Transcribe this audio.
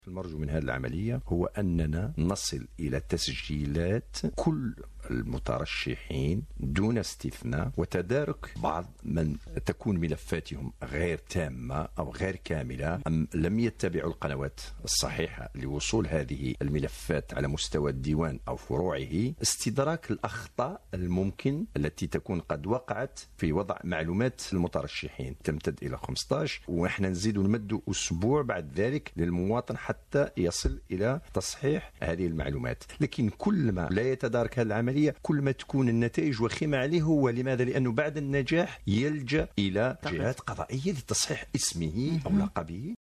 المرجو من هذه العملية هو أننا نصل إلى تسجيلات كل المترشحين دون استثناء، وتدارك بعض من تكون ملفاتهم غير تامة أو غير كاملة، أم لم يتبعوا القنوات الصحيحة لوصول هذه الملفات على مستوى الديوان أو فروعه. استدراك الأخطاء الممكن التي تكون قد وقعت في وضع معلومات المترشحين تمتد إلى 15، ونحن نزيد نمد أسبوع بعد ذلك للمواطن حتى يصل إلى تصحيح هذه المعلومات. لكن كل ما لا يتدارك هذه العملية كل ما تكون النتائج وخيمة عليه. هو لماذا؟ لأنه بعد النجاح يلجأ إلى جهات قضائية لتصحيح اسمه أو لقبه.